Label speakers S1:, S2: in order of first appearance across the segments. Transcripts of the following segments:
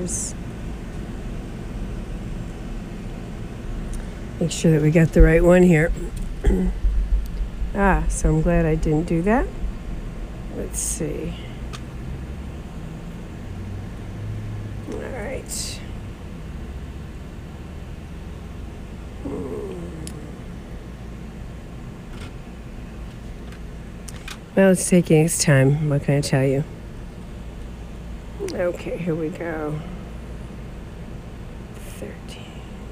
S1: is. Make sure that we got the right one here. So I'm glad I didn't do that. Let's see. All right. Well, it's taking its time. What can I tell you? Okay, here we go. 13.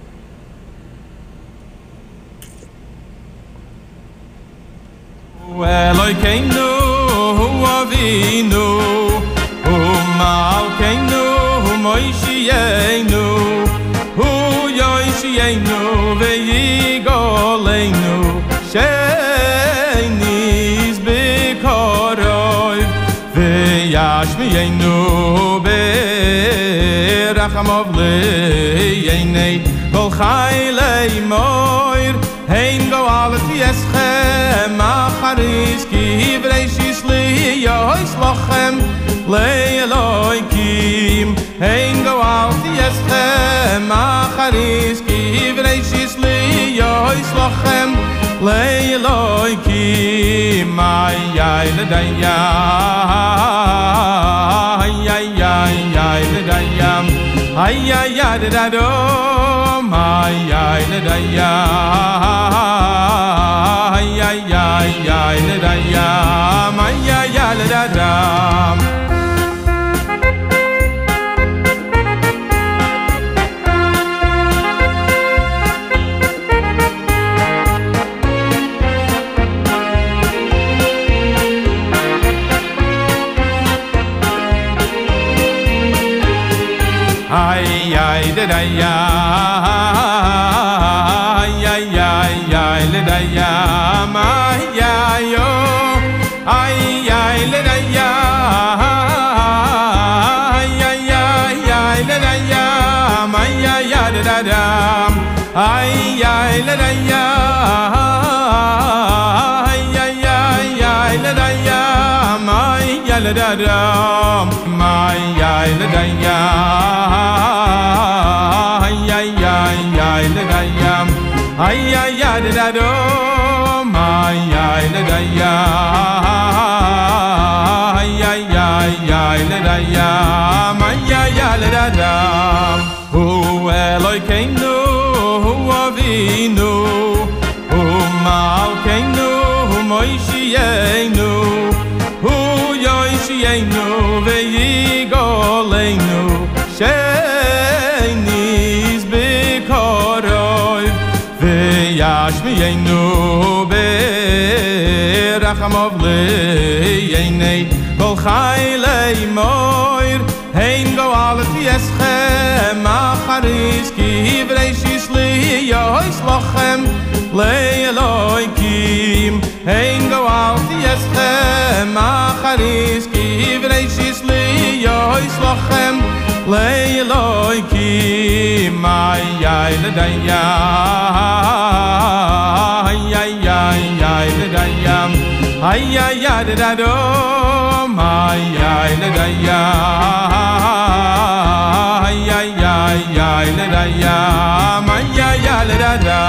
S2: Elokeinu Avinu Malkeinu Moishienu Yoishienu Veyigoleinu Shenis Bikorov Veyashmienu Berachamov Leyene Kol Chaylei Moir Hein go alet yeschem acharis ki vreishis li yois lochem le Elokim Hein go alet yeschem acharis ki vreishis li yois lochem le Elokim ay ay ledaya ay ay ay ay ledaya ay ay ay ledado ay ay ledaya ay ay ay ay ledaya ay ay ay ledada ay ay ledaya ay ay ay ay ledaya ay ay yo ay ay ledaya ay ay ay ay ledaya ay ay ay ledaya ay ay ledaya ay ay ay ay ledaya ay ay ledaya ay ay ledaya ay ay ay ay ledaya ay ay ay ledaya ay ay ledaya ay ay ay ay ledaya ay ay ay ledaya hu Elokeinu hu Avinu hu Malkeinu hu Moishienu hu Yoishienu veyigoleinu shenis bikorov veyashmienu berachamov leyene kol chaylei moir hein go alet yeschem acharis ki vreishis li yois lochem le Elokim hein go alet yeschem acharis ki vreishis li yois lochem le Elokim ay ay ledaya ay ay ay ay ledaya ay ay ay ledado ay ay ledaya ay ay ay ay ledaya ay ay ay ledada.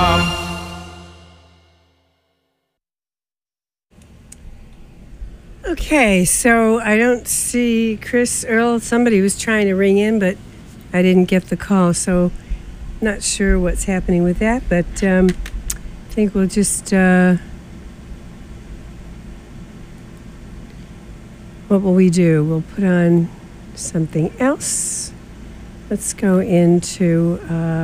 S1: Okay, so I don't see Chris Earl. Somebody was trying to ring in, but I didn't get the call, so not sure what's happening with that, but I think we'll just what will we do? We'll put on something else. Let's go into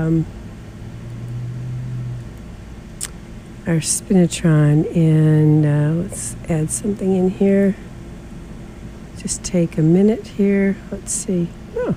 S1: our Spinatron, and let's add something in here. Just take a minute here. Let's see. Oh.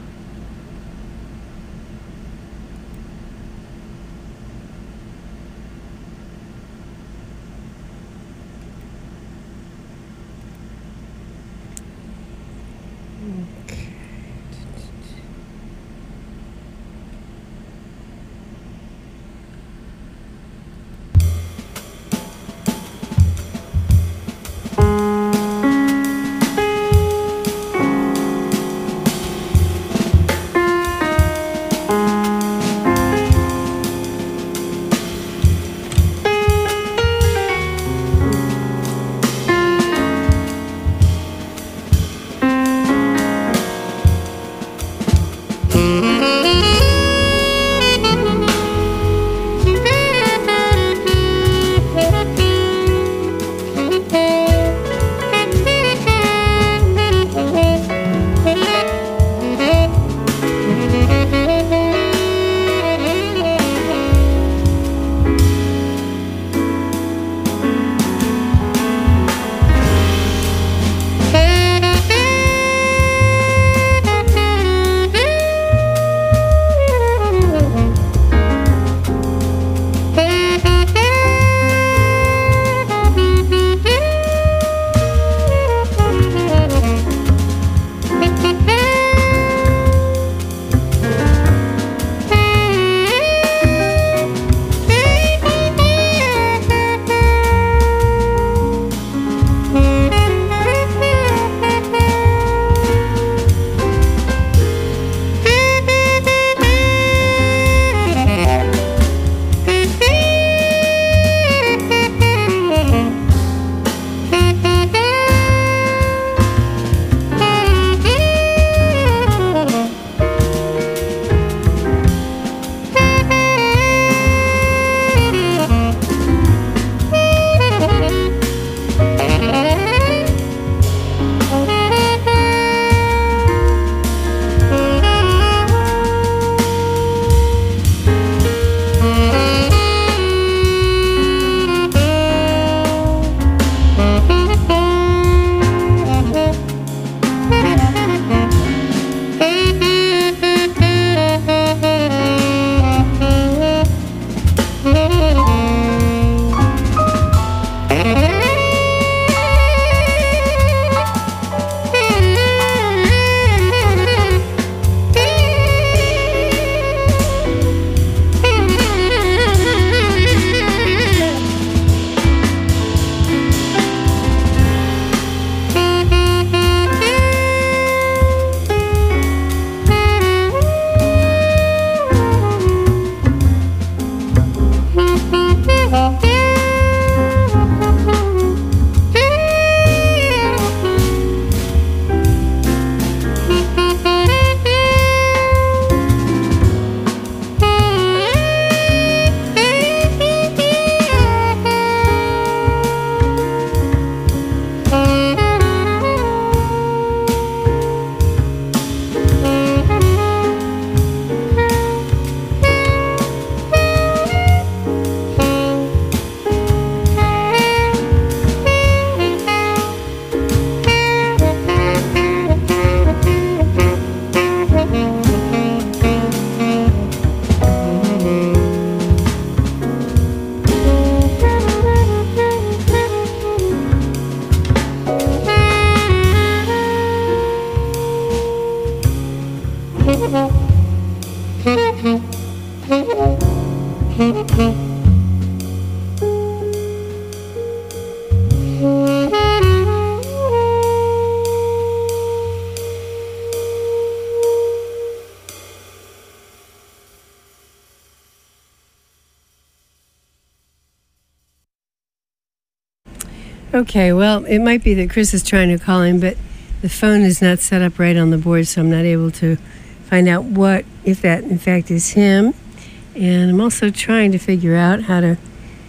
S1: Okay, well, it might be that Chris is trying to call him, but the phone is not set up right on the board, so I'm not able to find out if that in fact is him. And I'm also trying to figure out how to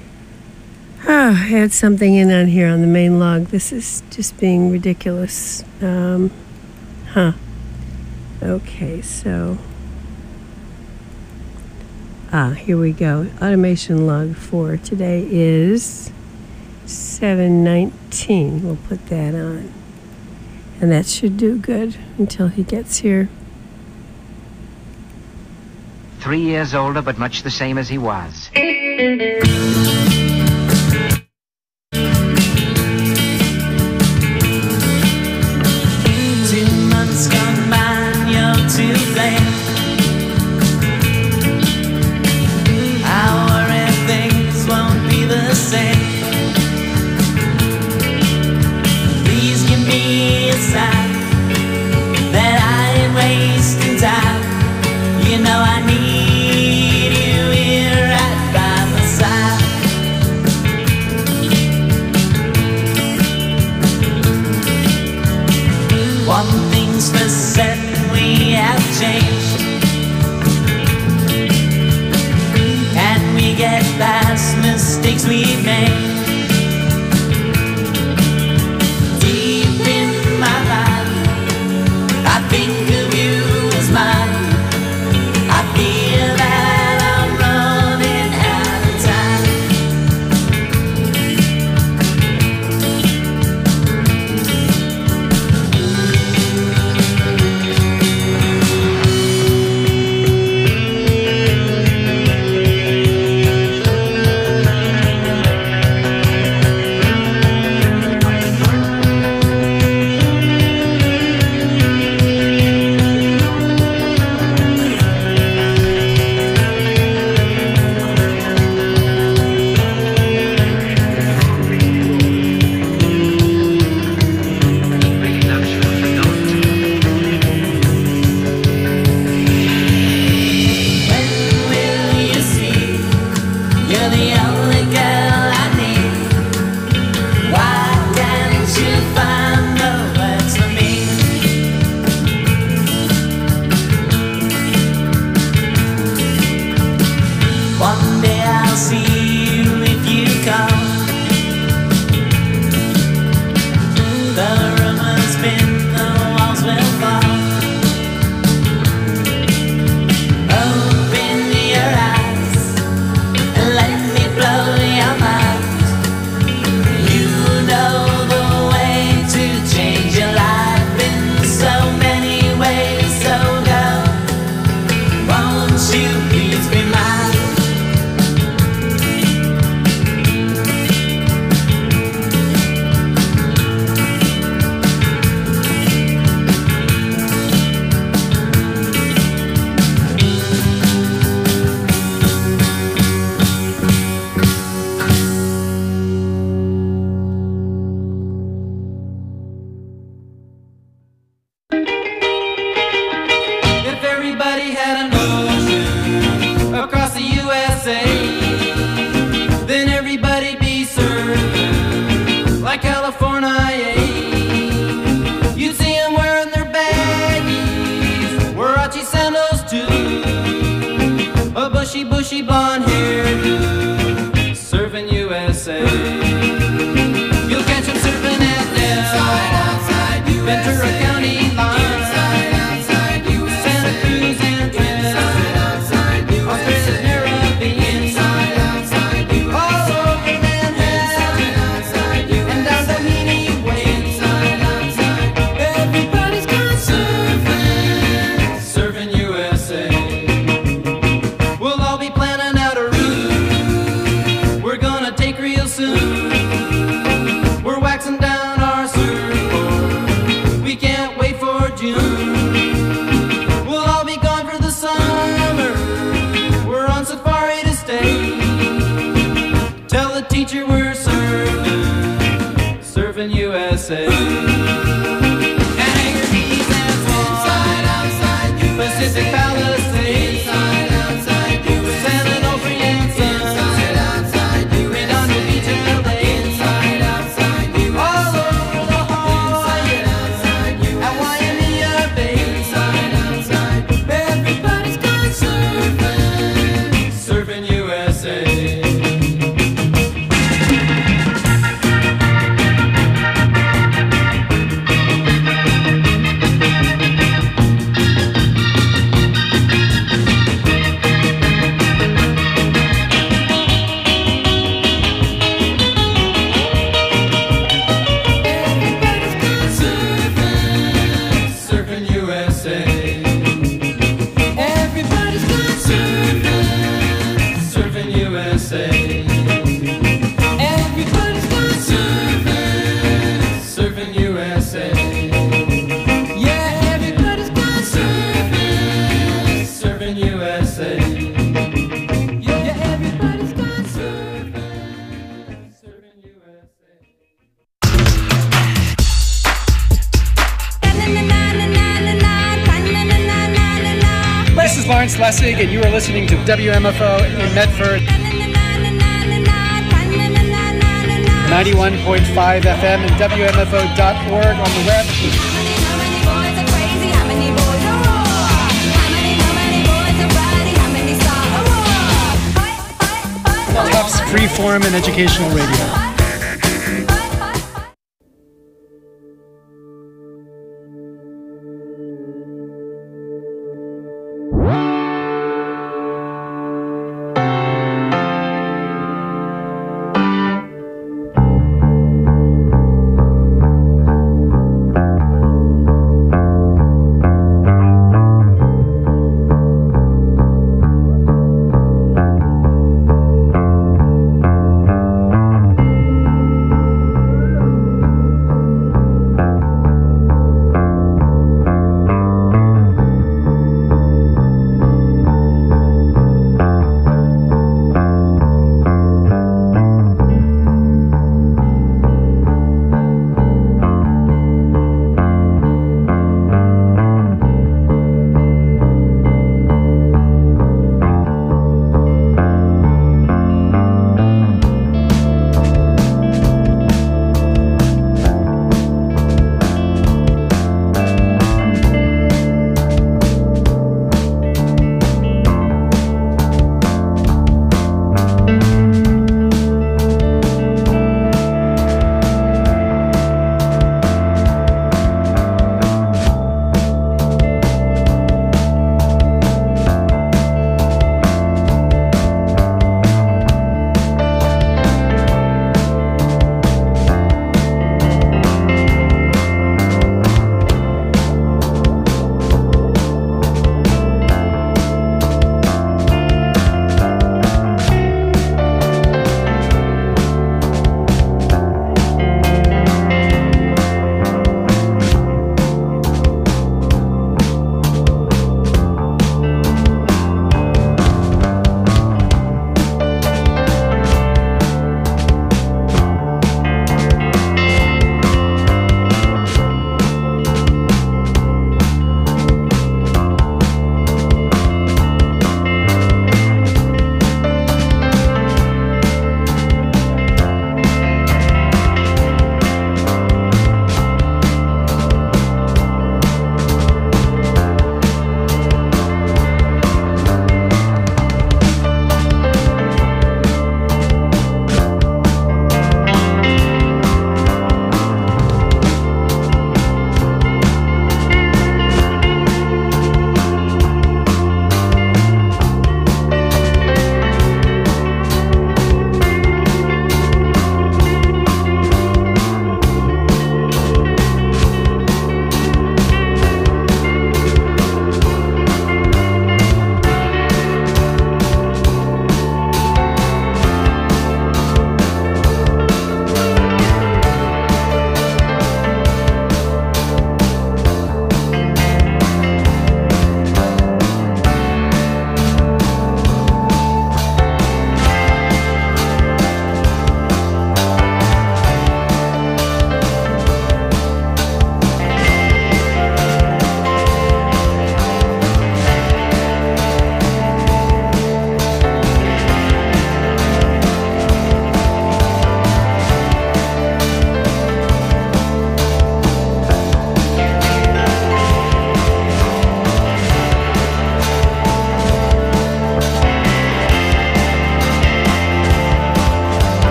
S1: add something in on here on the main log. This is just being ridiculous. Okay, so here we go. Automation log 4 today is 7:19. We'll put that on. And that should do good until he gets here.
S3: 3 years older, but much the same as he was.
S4: 2 months gone by, you're too late. I worry things won't be the same. Please give me a sign that I ain't wasting time. You know I need you here right by my side. One thing's for certain, we have changed. And we get past mistakes we've made. Deep in my mind, I think of you as mine. I feel that I'm running out of time. Bushy blonde hairdo, serving USA. You'll catch him surfing at Del, Ventura County line, Santa Cruz and Australia's Caribbean, all over Manhattan, and down Doheny Way. Everybody's gone surfing, serving USA. We'll all be planning out a route
S5: Lawrence Lessig, and you are listening to WMFO in Medford. 91.5 FM and WMFO.org on the web. Tufts Freeform and Educational Radio.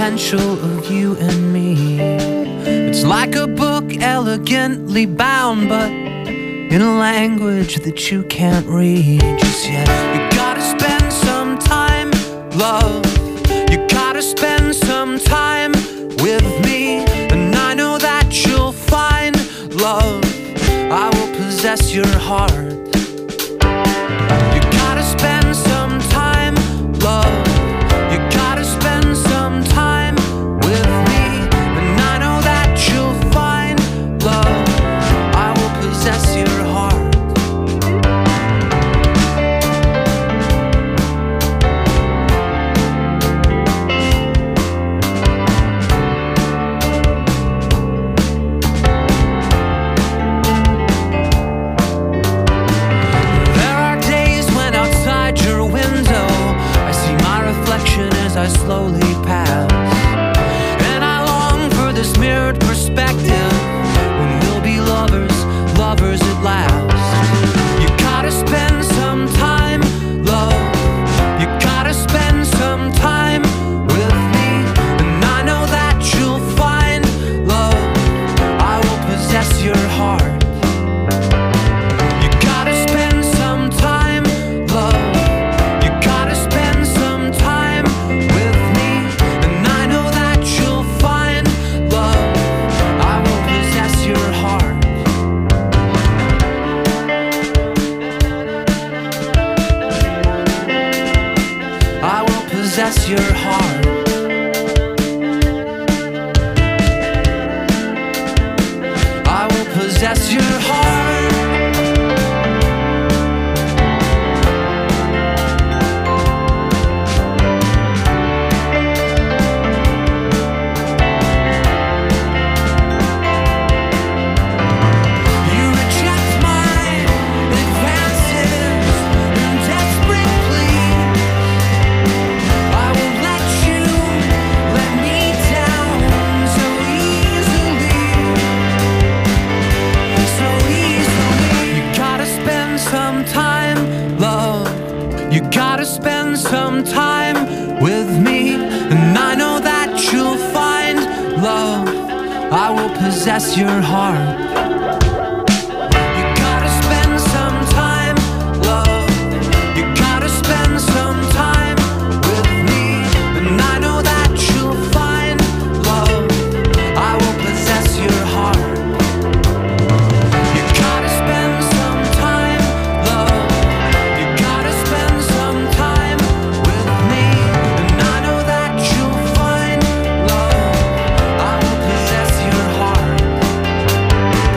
S6: potential of you and me. It's like a book elegantly bound, but in a language that you can't read just yet. You gotta spend some time, love. You gotta spend some time with me, and I know that you'll find love. I will possess your heart. You gotta spend some time, love. You gotta spend some time with me, and I know that you'll find love. I will possess your heart. I slowly pass, and I long for this mirrored perspective when we'll be lovers, lovers at last. You gotta spend some time, love. You gotta spend some time with me, and I know that you'll find love. I will possess your heart. You gotta spend some time, love. You gotta spend some time with me, and I know that you'll find love. I will possess your heart. I will possess your heart. I will possess your heart. You gotta spend some time with me, and I know that you'll find love. I will possess your heart. You gotta spend some time, love. You gotta spend some time with me, and I know that you'll find love. I will possess your heart. You gotta spend some time, love. You gotta spend some time with me, and I know that you'll find love. I will possess your heart.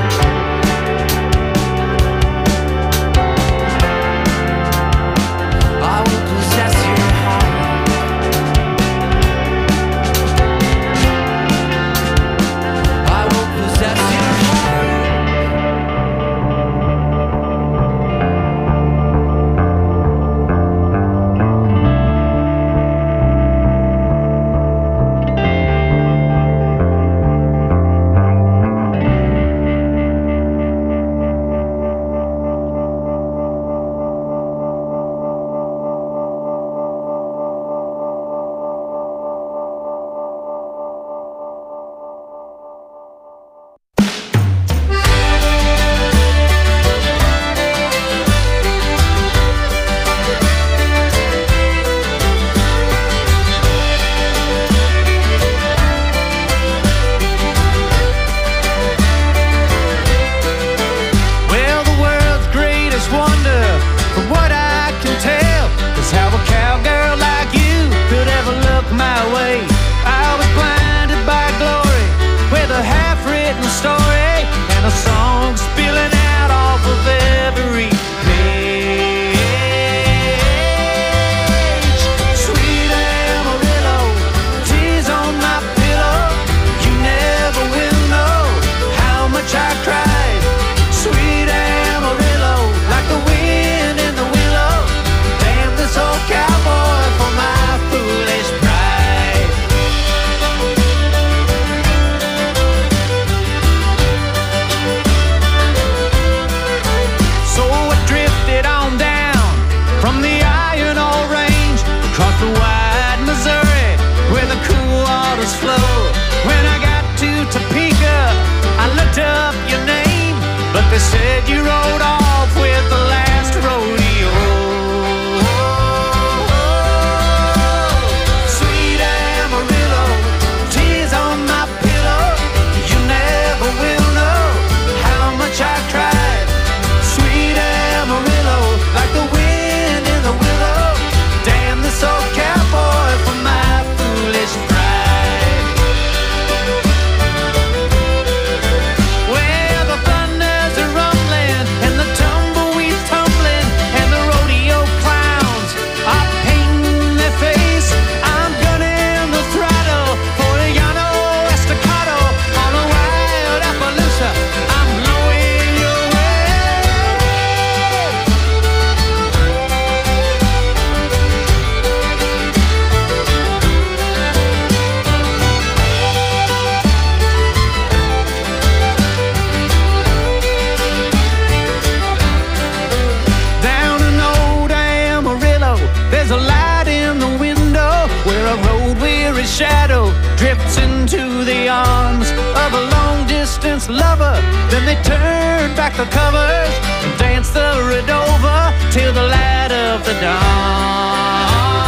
S6: shadow drifts into the arms of a long-distance lover. Then they turn back the covers and dance the Redova till the light of the dawn.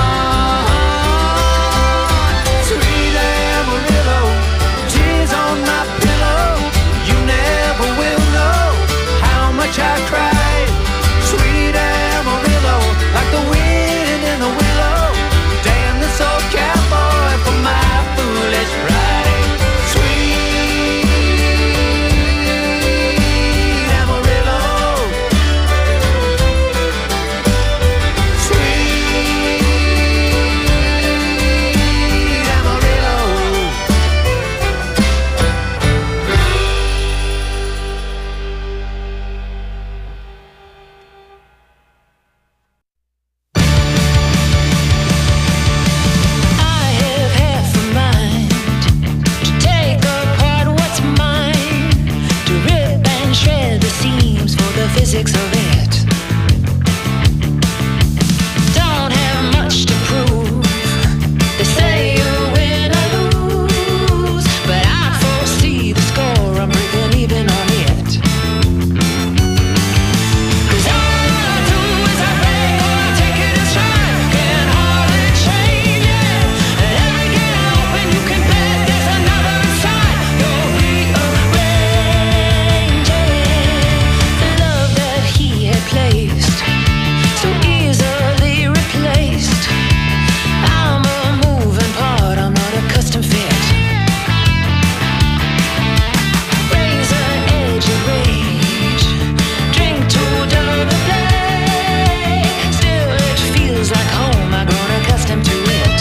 S6: Sweet Amarillo, tears on my pillow. You never will know how much I cried. Sweet Amarillo, like the wind in the willow. Damn this old cowboy for my foolish pride. Sweet Amarillo, sweet Amarillo.
S7: I have half a mind to take apart what's mine, to rip and shred the seams for the physics of it. Don't have much to prove. They say you win or lose, but I foresee the score. I'm breaking even on it. 'Cause all I do is I play or I take it in stride. Can hardly change it. And every get open you can bet there's another inside. You're rearranging the love that he had placed, so easily replaced. I'm a moving part, I'm not a custom fit. Razor edge of rage, drink to dull the play. Still it feels like home, I've grown accustomed to it.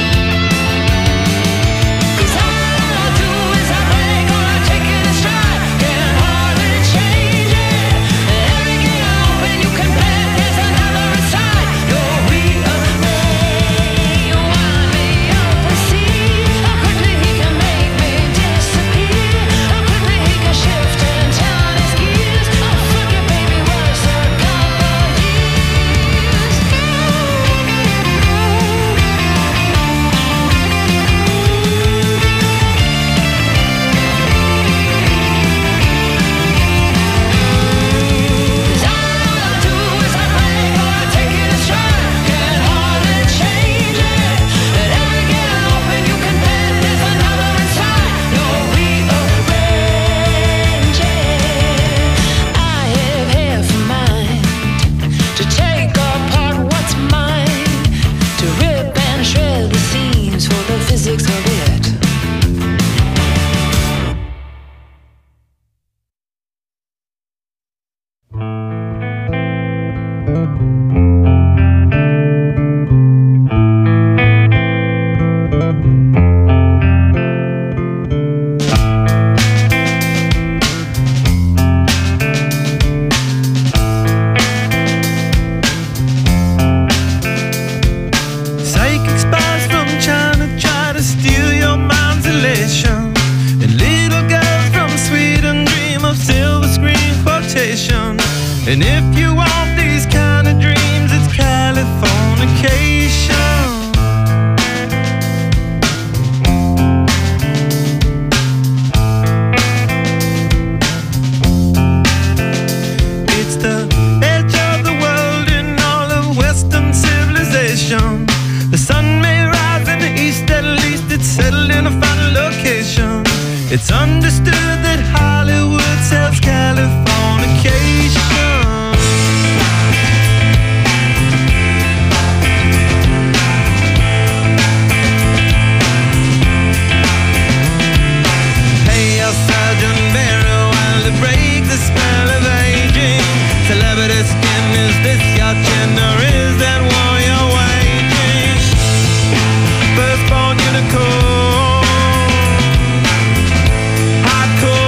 S7: 'Cause all I do is I break or I take it in stride. Can hardly change it. Every get open you can bet there's another inside. You're rearranging, wind me up and see how quickly he can make me disappear. How quickly he can shift and turn his gears. Oh fuck it baby, what's a couple years? Cause all I do is I break or I take it in stride. Can hardly change it. At every get open you can bet there's another inside. You're rearranging. I have half a mind to take apart what's mine, to rip and shred the seams for the physics of it.
S8: Psychic spies from China try to steal your mind's elation, and little girls from Sweden dream of silver screen quotation. And if you want these kind of dreams, it's Californication. It's the edge of the world in all of Western civilization. The sun may rise in the east, at least it's settled in a final location. It's understood that Hollywood sells Californication. Pay your surgeon very well to break the spell of aging. Celebrity skin, is this your chin or is that war you're waging? Firstborn unicorn, hardcore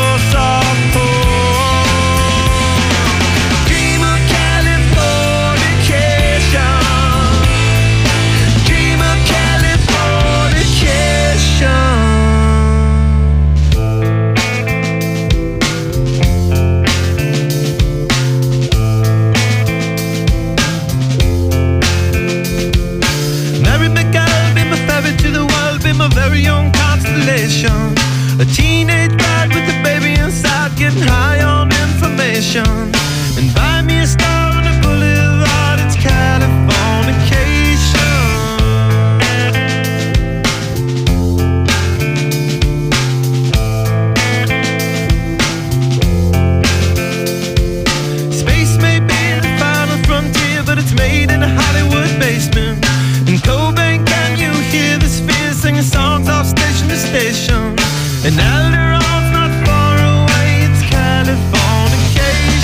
S8: vacation. And Alderon's not far away, it's Californication.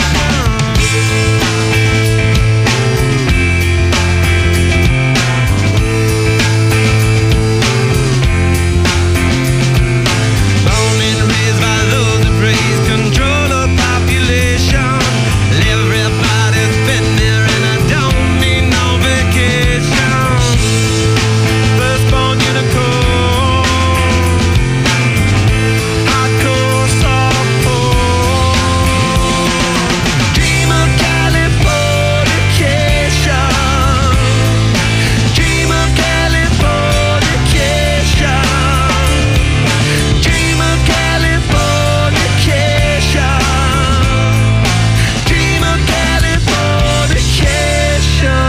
S8: Born and raised by those that praise control of population. Everybody's been there and I don't need no vacation. Firstborn unicorn, hardcore softcore. Dream of Californication. Dream of Californication. Dream of Californication. Dream of Californication.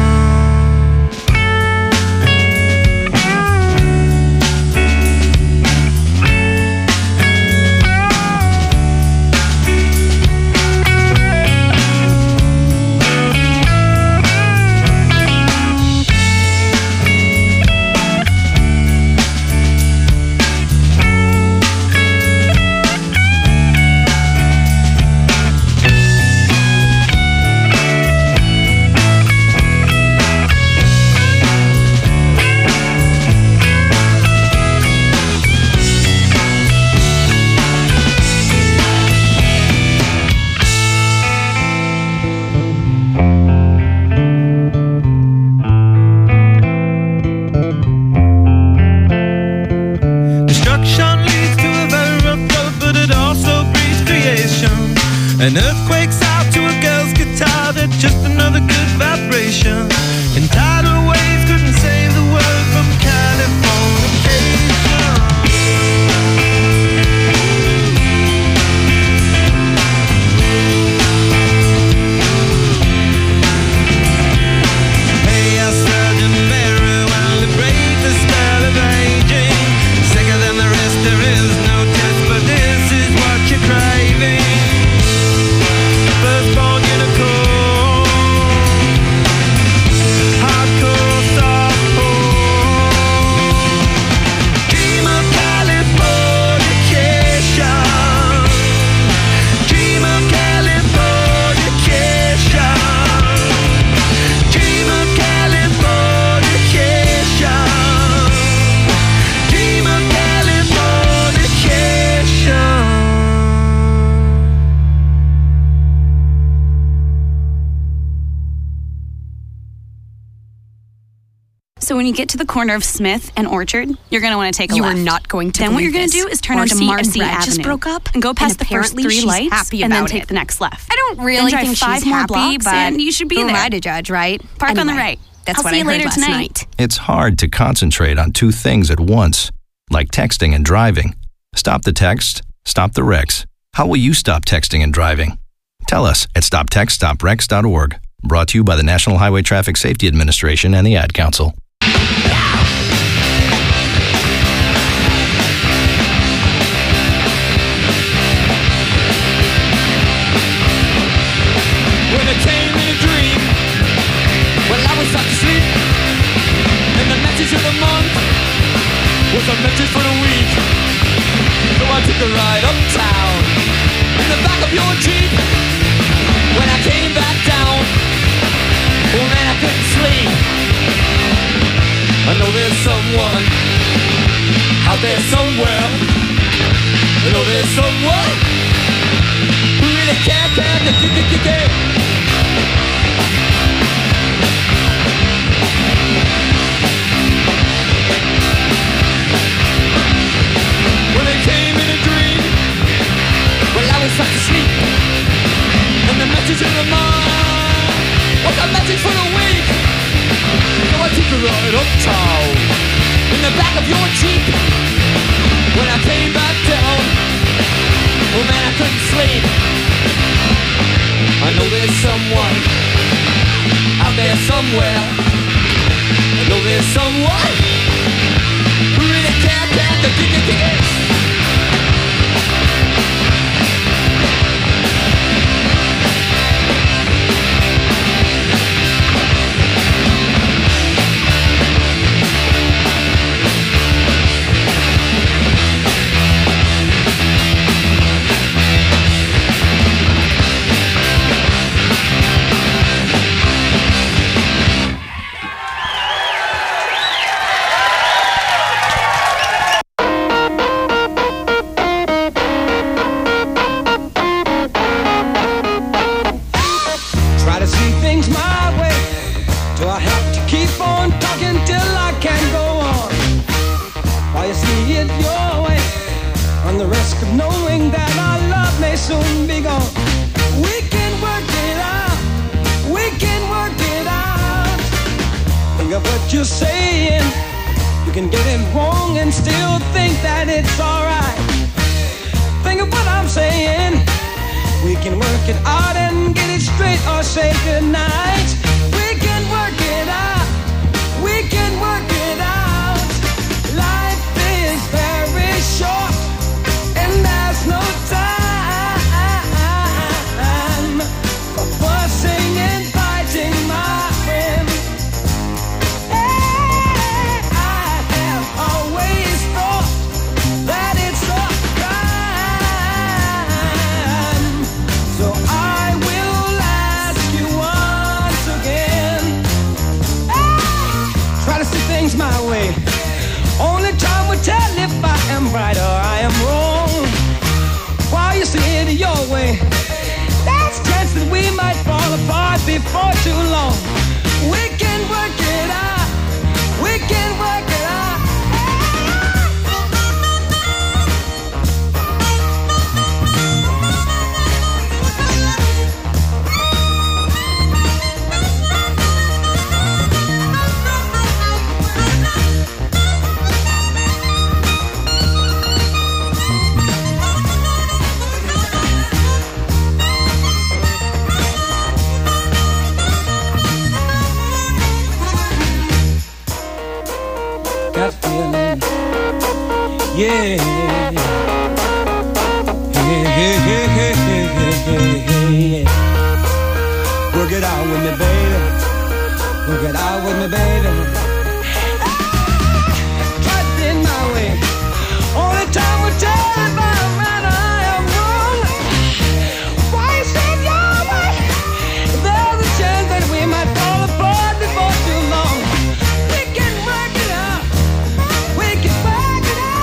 S8: Destruction leads to a very rough road, but it also breeds creation. An earthquake's out to a girl's guitar, that's just another good vibration. And tidal waves couldn't save the world from Californication. Hey, I Sergeant Mary, while to break the spell of aging. Sicker than the rest, there is no test, but this is what you're craving. Firstborn unicorn, hardcore softcore. Dream of Californication. Dream of Californication. Dream of Californication. Dream of Californication.
S9: So when you get to the corner of Smith and Orchard, you're going to want to take a
S10: You
S9: left.
S10: are not going to
S9: Then what you're
S10: believe
S9: going to
S10: this.
S9: do is turn onto
S10: Marcy and
S9: Marcy
S10: Brad
S9: Avenue.
S10: just broke up,
S9: and go past
S10: and
S9: the first
S10: apparently
S9: 3
S10: she's
S9: lights
S10: happy
S9: and then
S10: about
S9: take
S10: it.
S9: the next left.
S10: I don't really
S9: Then
S10: think
S9: drive 5
S10: she's
S9: more
S10: happy,
S9: blocks
S10: but
S9: and you should be
S10: who
S9: there.
S10: am I to judge, right?
S9: Park on the
S10: Anyway,
S9: right.
S10: That's
S9: I'll
S10: what
S9: see
S10: I
S9: you
S10: heard
S9: later
S10: last
S9: tonight.
S10: night.
S11: It's hard to concentrate on 2 things at once, like texting and driving. Stop the text, stop the wrecks. How will you stop texting and driving? Tell us at stoptextstopwrecks.org. Brought to you by the National Highway Traffic Safety Administration and the Ad Council.
S2: When it came in a dream, well, I was sound asleep. And the message of the month was a message for the week. So I took a ride uptown in the back of your Jeep. When I came back down, oh man, I couldn't sleep. I know there's someone out there somewhere. I know there's someone who really can't stand the kick. When it came in a dream, well, I was fast asleep. And the message in the mind was a message for the week. So I took a ride uptown in the back of your Jeep. When I came back down, oh man, I couldn't sleep. I know there's someone out there somewhere. I know there's someone who really can't stand the kick.
S10: of knowing that our love may soon be gone. We can work it out. We can work it out. Think of what you're saying. You can get it wrong and still think that it's alright. Think of what I'm saying. We can work it out and get it straight or say goodnight. We can work it out. We can work it out. Life is very short and there's no time for fussing and fighting, my friend. My way. Only time will tell if I am right or I am wrong. While you see it your way, there's a chance that we might fall apart before too long. We can work it out. We can work it out. Yeah. Hey, hey, hey, hey, hey, hey, hey. Work it out with me, baby. Work it out with me, baby. Got in my way. Only time will tell if I'm right or I am wrong. Why you said your way? There's a chance that we might fall apart before too long. We can work it out. We can work it out.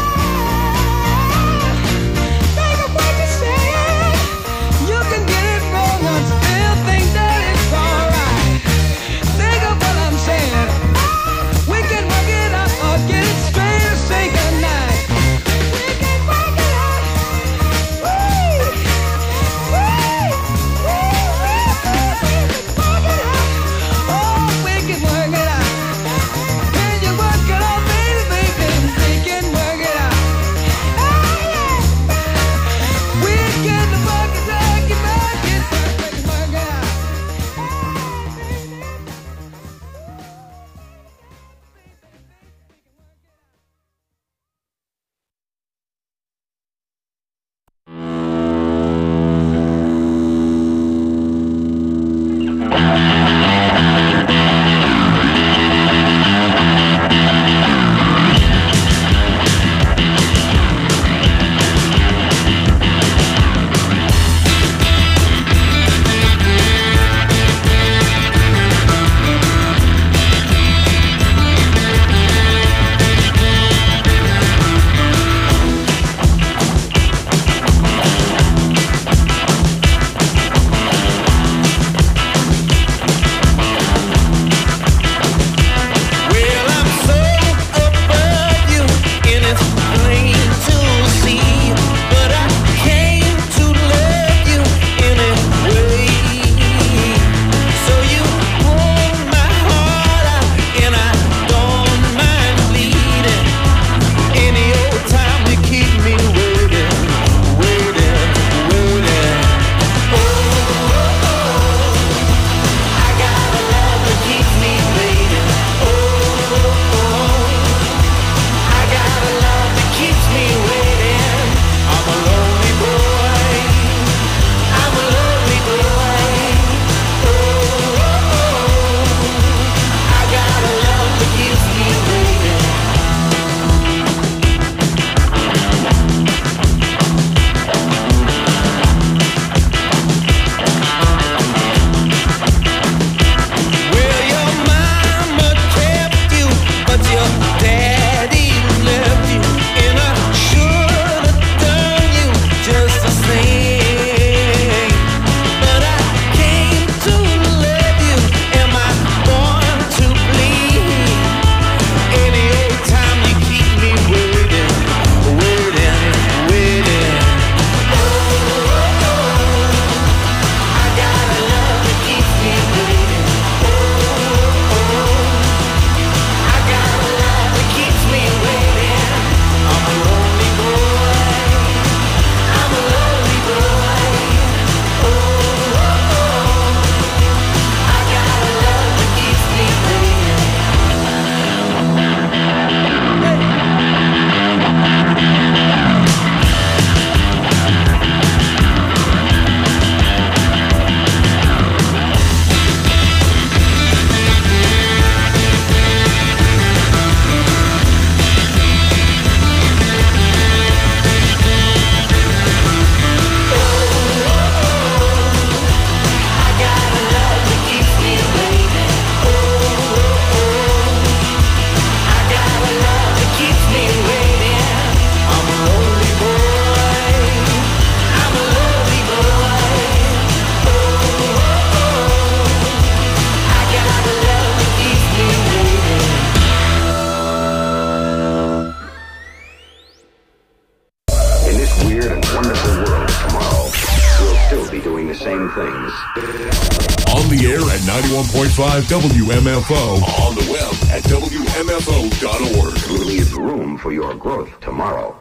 S12: wonderful world tomorrow, we'll still be doing the same things.
S13: On the air at 91.5 WMFO. On the web at WMFO.org.
S12: Leave room for your growth tomorrow.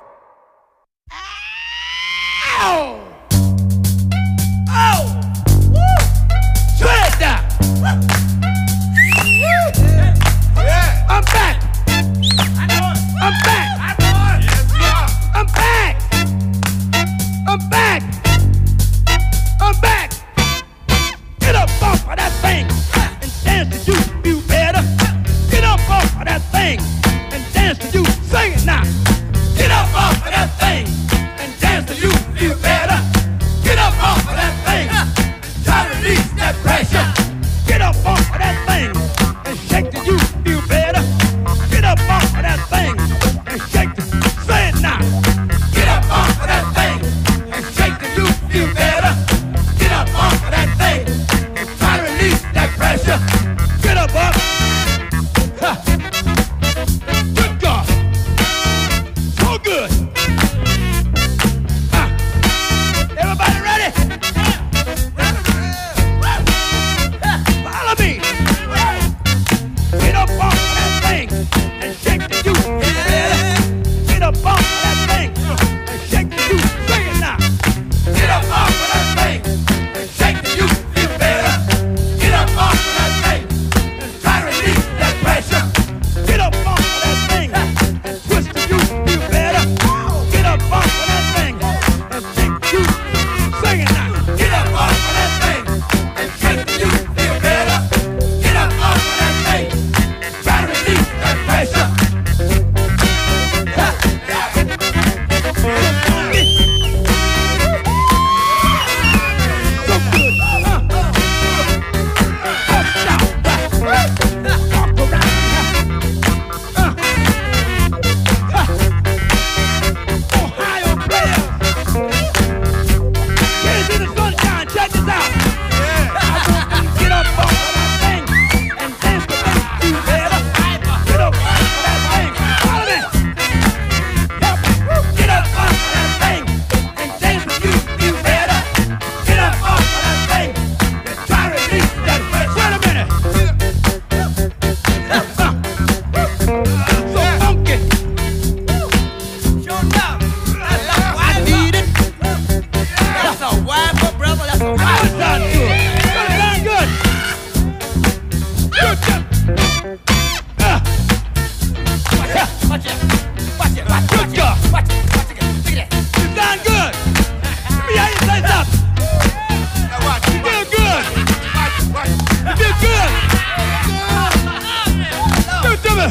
S10: Ow! Oh! Woo! Shut it down! Yeah. I'm back! I know it! I'm back! I know it! Yes, yeah. I'm back! I'm back! I'm back! Get up off of that thing and dance to you feel better. Get up off of that thing and dance to you. Sing it now! Get up off of that thing and dance to you feel better. Get up off of that thing and try to release that pressure. Get up off of that thing and shake till you feel better. Get up off of that thing and shake till, say it now. Get up off of that thing and shake till you feel better. Get up off of that thing and try to release that pressure. Get up off. Ha. Good God. So good. Everybody ready? Follow me. Get up off of that thing and shake the you feel better. Get up off of that thing and shake the you. Sing it now. Get up off of that thing and shake the you feel better. Get up off of that thing and try to release that pressure. Get up off of that thing and twist the you feel better. Get up off of that thing and shake the you. Sing it now. Get up off of that thing and shake the you feel better. Get up off of that thing and try to release that pressure. So good. Ohio players. Kids in the sunshine, check this out. Get up off of that thing and dance to make you better. Get up off of that thing. Follow me. Get up off of that thing and dance to you feel better. Get up off of that thing and try to release that pressure. Wait a minute. So funky. Sure enough. I need it. That's a wiper, brother. That's a wiper. That sounds good. That sounds good. Good job. Watch it. Watch it. Watch it. Good job. Watch it. Watch it. Look at that. You sound good. Let me hear you say something. You feel good. You feel good. Do it to me.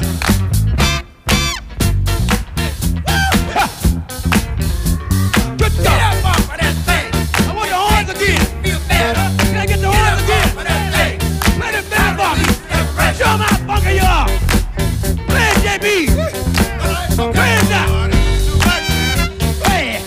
S10: Good job. Get up off of that thing. I want your horns again. Feel better. Can I get the horns again? Get up off of that thing. Play the band for me. Show 'em how funky you are. Play it, JB. Play it now. Play it.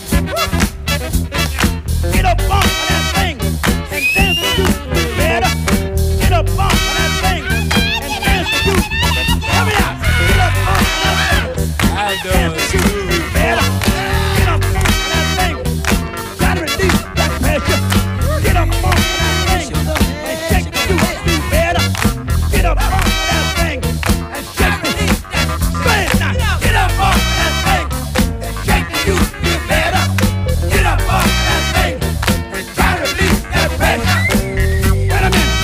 S10: Get up off of that thing and dance to you feel better. Get up off of that thing and dance to you. Help me out. Get up off of that thing and dance to you feel better. Get up off of that thing. Try to release that pressure. Get up off of that thing and shake the you feel better. Get up off of that thing and shake the you. Say it now. Get up off of that thing and shake the you feel better. Get up off of that thing and try to release that pressure. Wait a minute.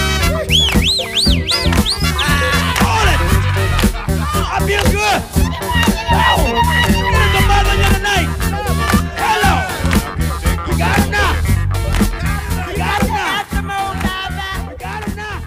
S10: Hold it. I feel good. There's a mother here tonight. Hello. You got it now. You got it now. You got it now.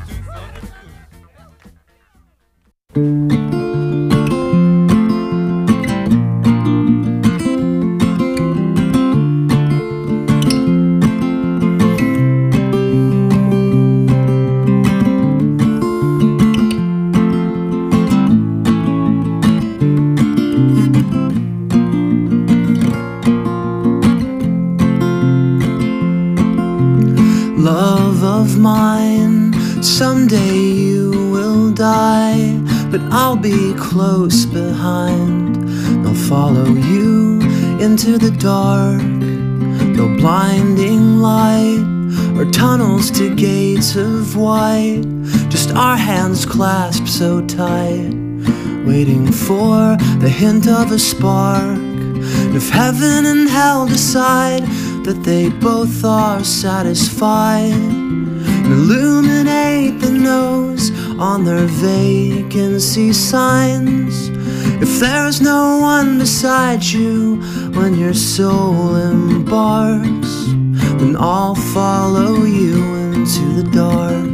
S6: Love of mine, someday you will die, but I'll be close behind. I'll follow you into the dark. no blinding light or tunnels to gates of white, just our hands clasped so tight, waiting for the hint of a spark. And if heaven and hell decide that they both are satisfied, and illuminate the nose on their vacancy signs, if there's no one beside you when your soul embarks, then I'll follow you into the dark.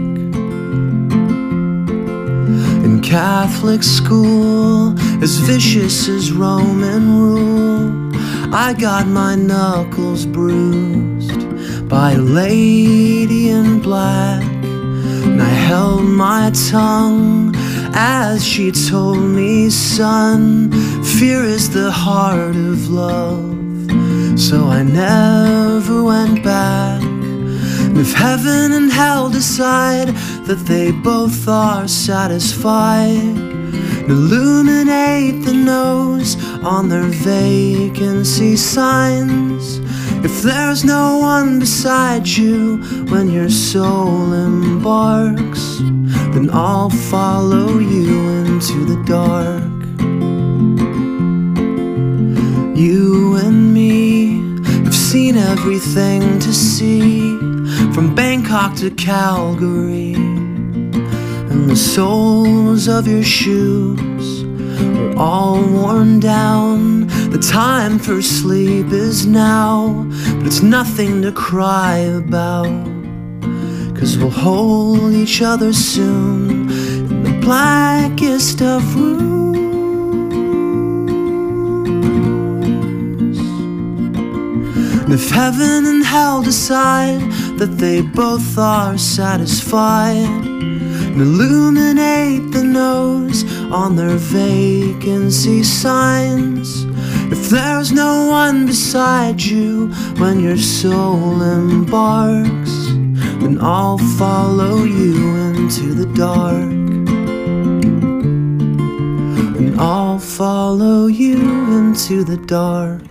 S6: In Catholic school, as vicious as Roman rule, I got my knuckles bruised by a lady in black, and I held my tongue as she told me, son, fear is the heart of love. So I never went back. And if heaven and hell decide that they both are satisfied, and illuminate the nose on their vacancy signs, if there's no one beside you when your soul embarks, then I'll follow you into the dark. You and me have seen everything to see, from Bangkok to Calgary, and the soles of your shoes are all worn down. The time for sleep is now, but it's nothing to cry about, 'cause we'll hold each other soon in the blackest of rooms. And if heaven and hell decide that they both are satisfied, and illuminate the nose on their vacancy signs, if there's no one beside you when your soul embarks, then I'll follow you into the dark. And I'll follow you into the dark.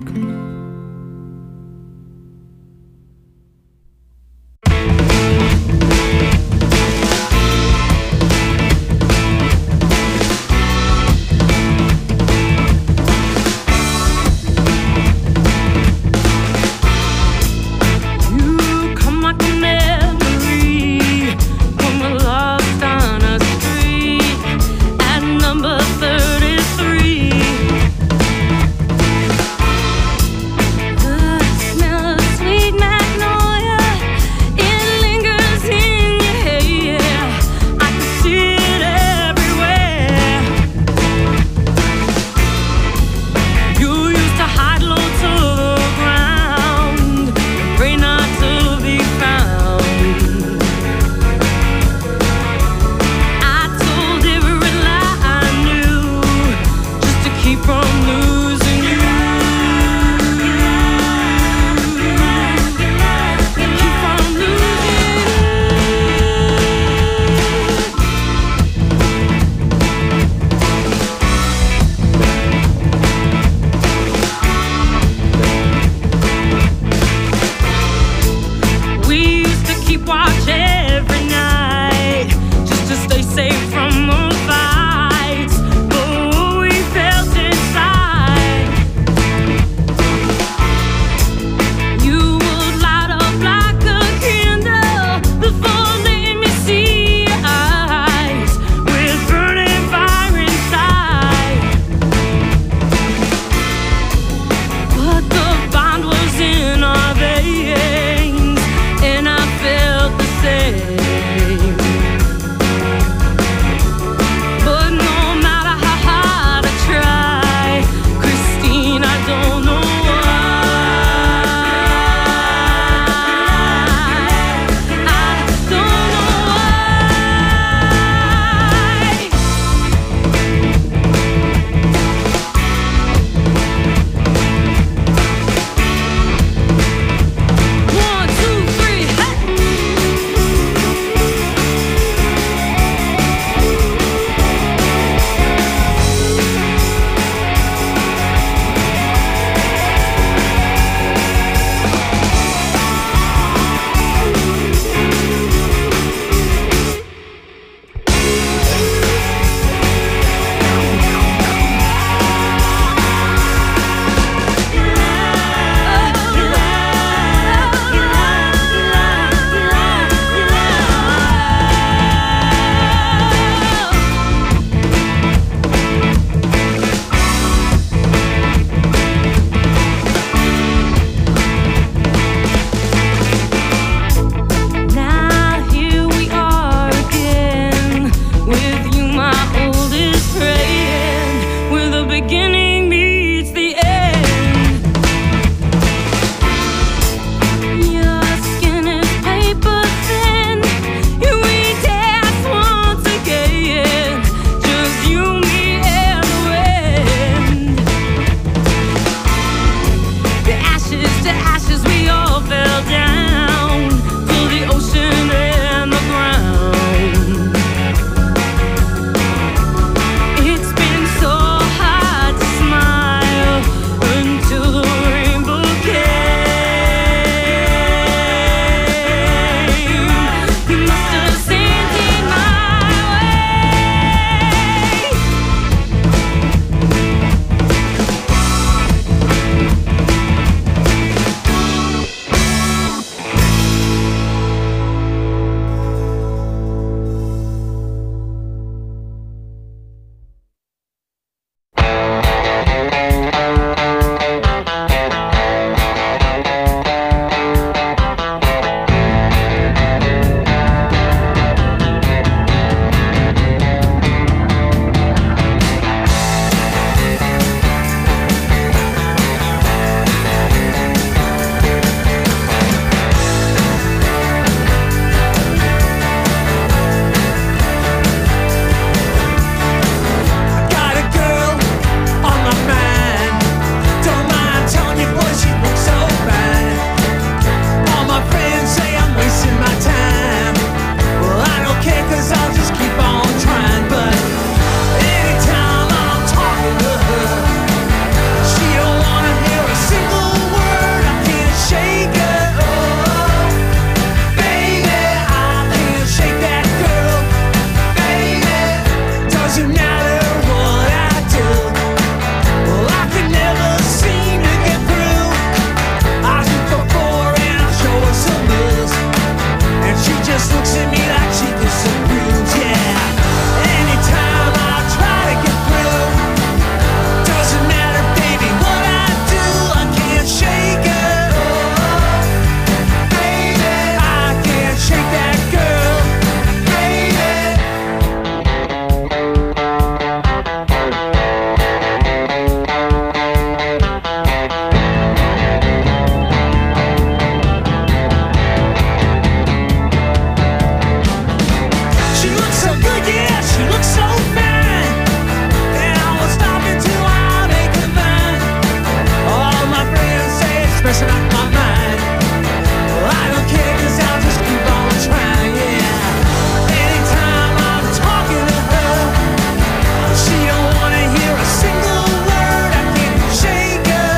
S10: messing up my mind. Well, I don't care 'cause I'll just keep on trying, yeah. Anytime I'm talking to her, she don't wanna hear a single word. I can't shake her,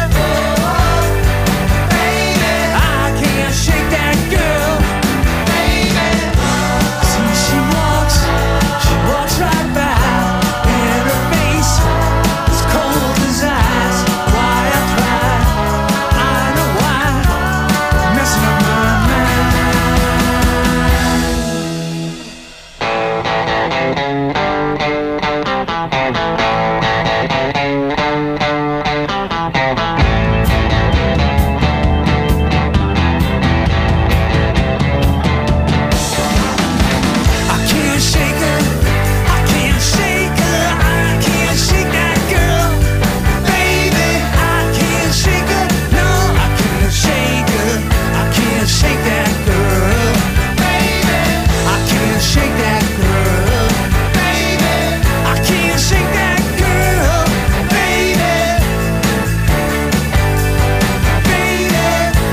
S10: baby. I can't shake that girl, baby. See, she walks right by, and her face is cold as ice. Why I try, I know why, messing up my mind. I can't shake her, I can't shake her, I can't shake that girl, baby. I can't shake her, no, I can't shake her, I can't shake that girl, baby. I can't shake that girl, baby. I can't shake that girl, baby. Baby,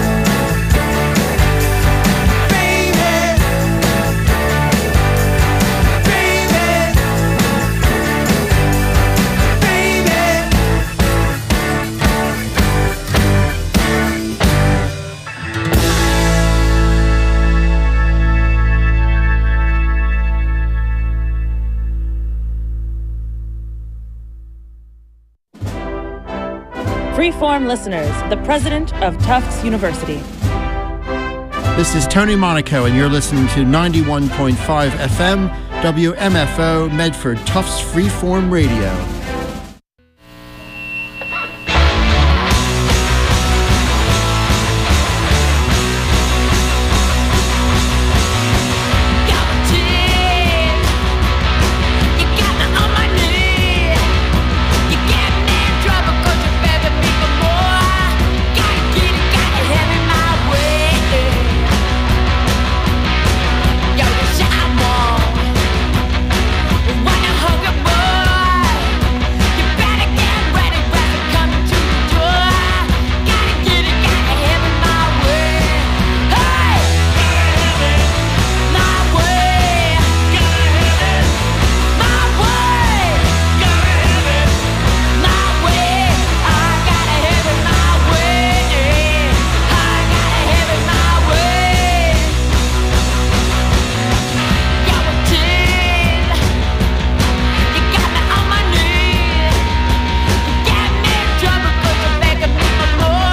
S14: Freeform listeners, the president of Tufts University.
S15: This is Tony Monaco, and you're listening to 91.5 FM, WMFO, Medford Tufts Freeform Radio.